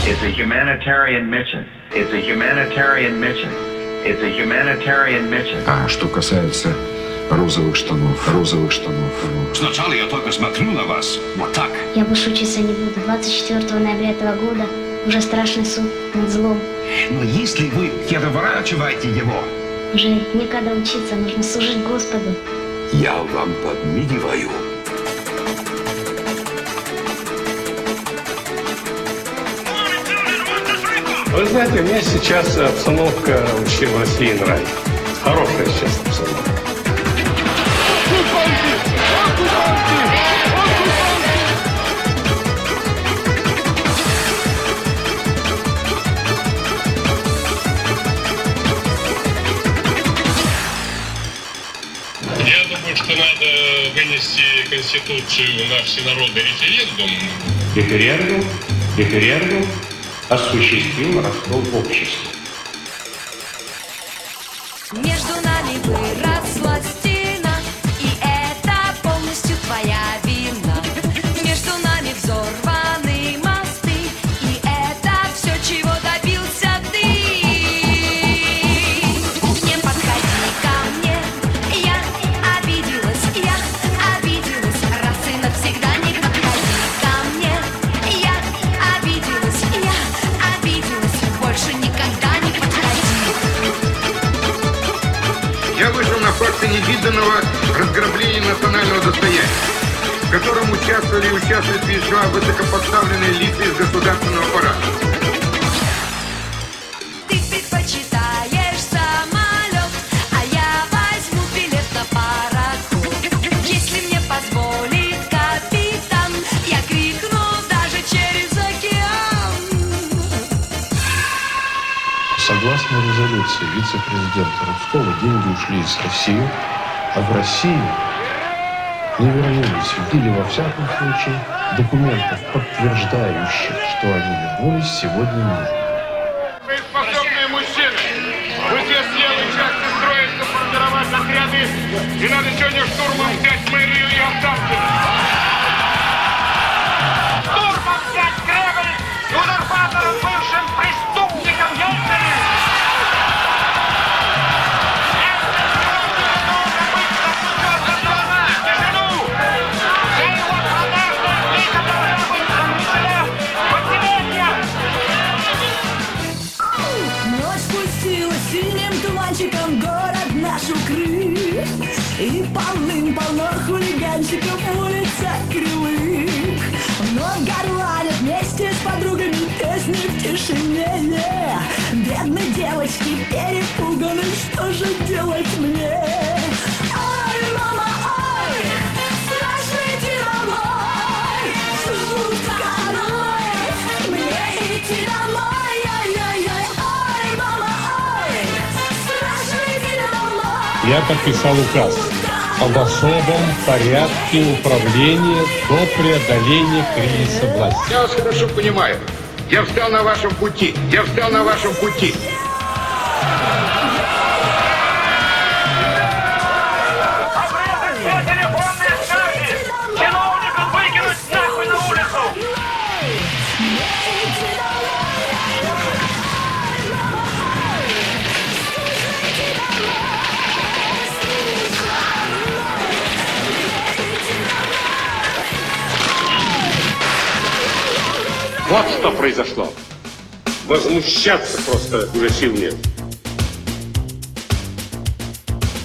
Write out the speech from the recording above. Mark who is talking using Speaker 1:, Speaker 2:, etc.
Speaker 1: It's a humanitarian mission. It's a humanitarian mission. It's a humanitarian mission.
Speaker 2: А что касается розовых штанов.
Speaker 3: Сначала я только смотрю на вас. Вот так.
Speaker 4: Я больше учиться не буду. 24 ноября этого года уже страшный суд над злом.
Speaker 3: Но если вы переворачиваете его...
Speaker 4: Уже некогда учиться, нужно служить Господу.
Speaker 3: Я вам подмигиваю.
Speaker 5: Вы знаете, мне сейчас обстановка вообще в России нравится. Хорошая сейчас обстановка.
Speaker 6: Я думаю, что надо вынести Конституцию на всенародный референдум.
Speaker 5: Референдум осуществил раскол в обществе.
Speaker 7: Между нами выросла стена, и это полностью твоя вина. Между нами взорваны мосты, и это все, чего добился ты. Не подходи ко мне, я обиделась, раз и навсегда. Не подходи ко мне, я обиделась, больше никогда не подходи.
Speaker 8: Я вышел на факты невиданного разграбления национального достояния, в котором участвовали и участвуют весьма высокопоставленные лица из государственного аппарата.
Speaker 7: Ты предпочитаешь самолет, а я возьму билет на пароход. Если мне позволит капитан, я крикну даже через океан.
Speaker 9: Согласно резолюции вице-президента Рудского, деньги ушли из России, а в России не вернулись. Или, во всяком случае, документов, подтверждающих, что они вернулись, сегодня нет.
Speaker 8: Вы способные мужчины. Вы здесь левой части строится формировать отряды, и надо сегодня штурмом взять мэрию и Останкино. Штурмом взять Кремль и узурпатором, бывшим преступником Ельциным.
Speaker 7: Ночь спустилась синим туманчиком, город наш укрыт, и полным-полно хулиганчиков, улица Кривых. Вновь горланят вместе с подругами песни в тишине. Бедные девочки перепуганы, что же делать мне? Ой, мама, ой, страшно домой, жутко ной, мне идти домой. Ой, мама, ой, страшно домой.
Speaker 5: Я подписал указ об особом порядке управления до преодоления кризиса власти.
Speaker 8: Я вас хорошо понимаю. Я встал на вашем пути.
Speaker 5: Вот что произошло. Возмущаться просто уже сил нет.